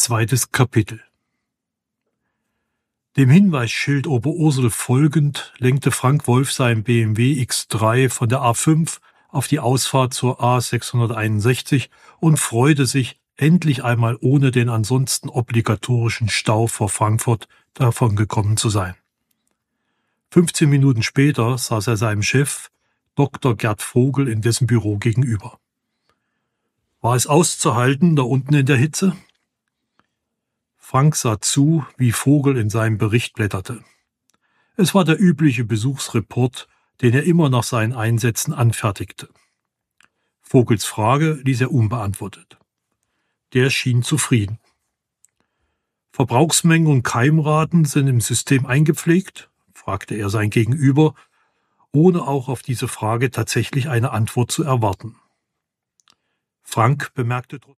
Zweites Kapitel. Dem Hinweisschild Oberursel folgend lenkte Frank Wolf seinen BMW X3 von der A5 auf die Ausfahrt zur A661 und freute sich, endlich einmal ohne den ansonsten obligatorischen Stau vor Frankfurt davongekommen zu sein. 15 Minuten später saß er seinem Chef, Dr. Gerd Vogel, in dessen Büro gegenüber. War es auszuhalten da unten in der Hitze? Frank sah zu, wie Vogel in seinem Bericht blätterte. Es war der übliche Besuchsreport, den er immer nach seinen Einsätzen anfertigte. Vogels Frage ließ er unbeantwortet. Der schien zufrieden. Verbrauchsmengen und Keimraten sind im System eingepflegt? Fragte er sein Gegenüber, ohne auch auf diese Frage tatsächlich eine Antwort zu erwarten. Frank bemerkte